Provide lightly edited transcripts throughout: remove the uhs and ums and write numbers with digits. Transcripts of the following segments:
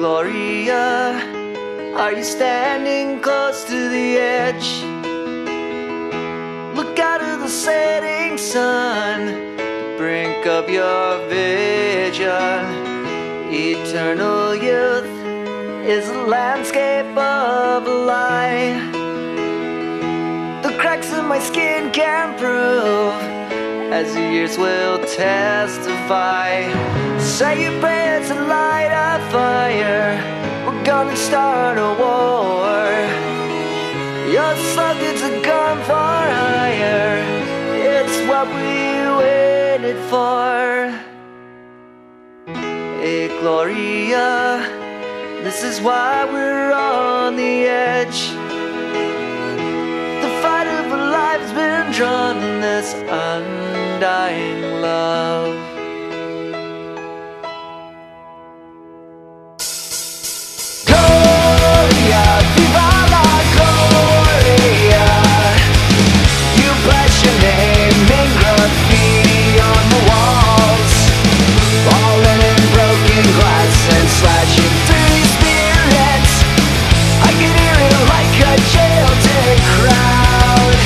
Gloria, are you standing close to the edge? Look out at the setting sun, the brink of your vision. Eternal youth is a landscape of a lie. The cracks in my skin can prove, as the years will testify. Say your prayers and light a fire. We're gonna start a war. Your slogan's a gun for hire. It's what we waited for. Hey Gloria, this is why we're on the edge. The fight of a life's been drawn in this undying love. Gloria, viva la Gloria. You bless your name in graffiti on the walls, falling in broken glass and slashing through spirits. I can hear it like a jailed crowd.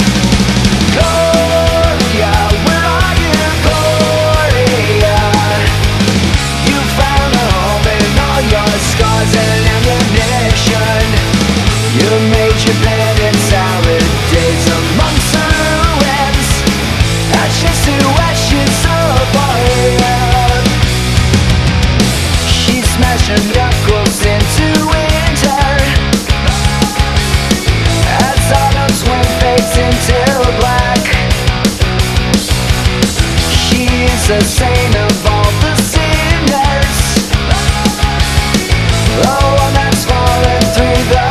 Gloria, where are you, Gloria? You found a home in all your scars and ammunition. You made your bed in salad days amongst the ruins, ashes to ashes of fire. She smashed her knuckles into winter as autumn's wind fades into black. She is a saint of all the sinners, the one that's fallen through the